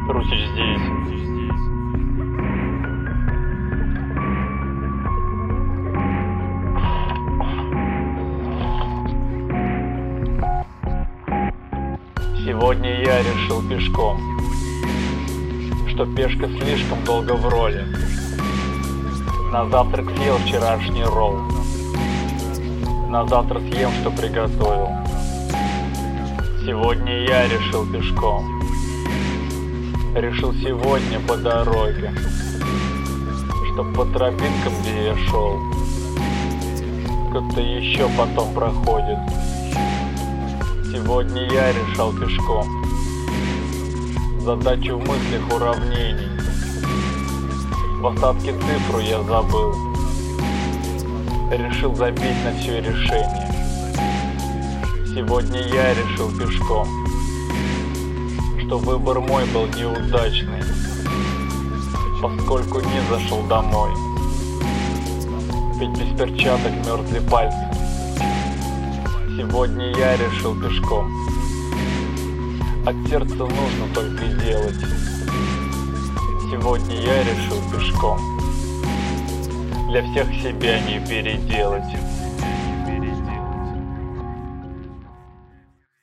Русич здесь. Сегодня я решил пешком, что пешка слишком долго в роли. На завтрак съел вчерашний ролл. На завтра съем, что приготовил. Сегодня я решил пешком. Решил сегодня по дороге, чтоб по тропинкам, где я шел, кто-то еще потом проходит. Сегодня я решал пешком задачу в мыслях уравнений. В остатке цифру я забыл. Решил забить на все решение. Сегодня я решил пешком, что выбор мой был неудачный, поскольку не зашел домой. Ведь без перчаток мерзли пальцы. Сегодня я решил пешком. От сердца нужно только делать. Сегодня я решил пешком для всех себя не переделать.